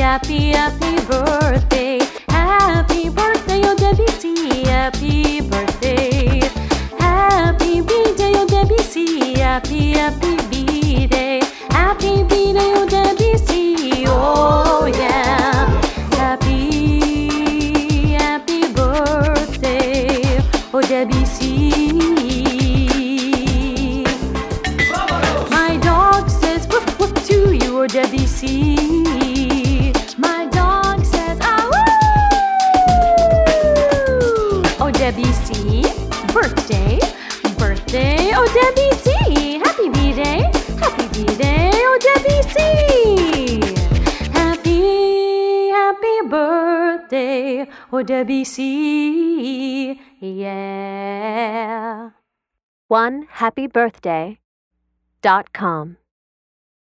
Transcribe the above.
happy, happy birthday. Happy birthday, oh Debbie C. Happy birthday. Happy B-Day, oh Debbie C. Happy, happy B-Day. Happy B-Day, oh Debbie C. Oh yeah. Happy, happy birthday, oh Debbie C. My dog says woof woof to you, oh Debbie C. My dog says ah woo. Oh Debbie C. Birthday, birthday, oh Debbie C. Happy B-Day, happy B-Day, oh Debbie C. Happy, happy birthday, oh Debbie C. Yeah. OneHappyBirthday.com